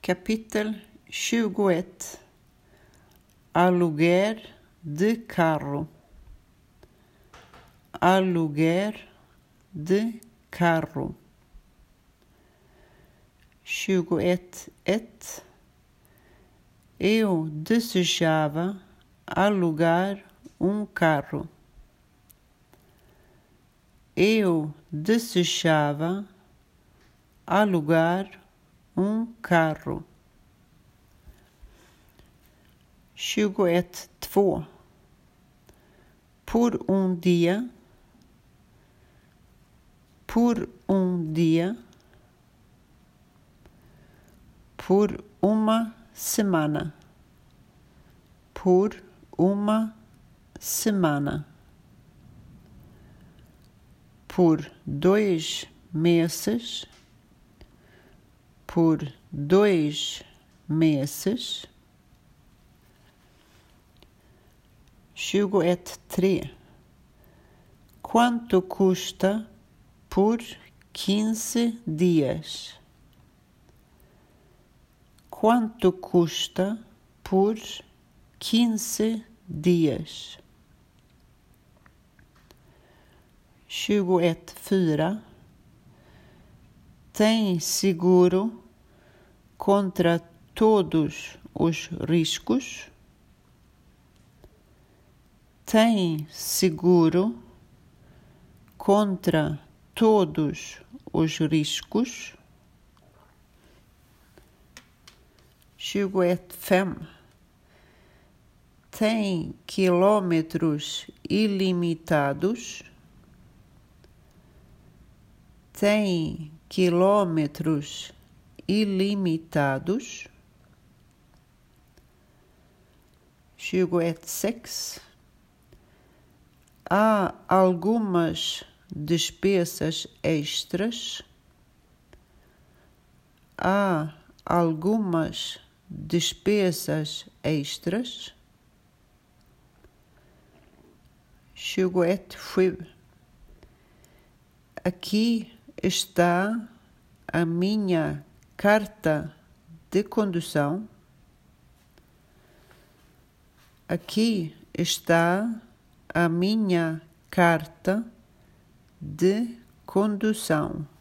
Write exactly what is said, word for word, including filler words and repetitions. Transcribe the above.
Kapitel tjugoett. Aluguer de carro. Aluguer de carro. tjugoett ett. Eu desejava alugar um carro. Eu desejava alugar um carro. tjugoett två. Por um dia. Por um dia. Por uma semana. Por uma semana. Por dois meses. Por dois meses. tjugoett tre. Quanto custa por quinze dias? Quanto custa por quinze dias? tjugoett fyra. Tem seguro contra todos os riscos? Tem seguro contra todos os riscos? tjugoett fem. Tem quilômetros ilimitados? Tem quilômetros ilimitados? tjugoett sex. Há algumas despesas extras? Há algumas despesas extras? tjugoett sju. Aqui está a minha carta de condução. Aqui está a minha carta de condução.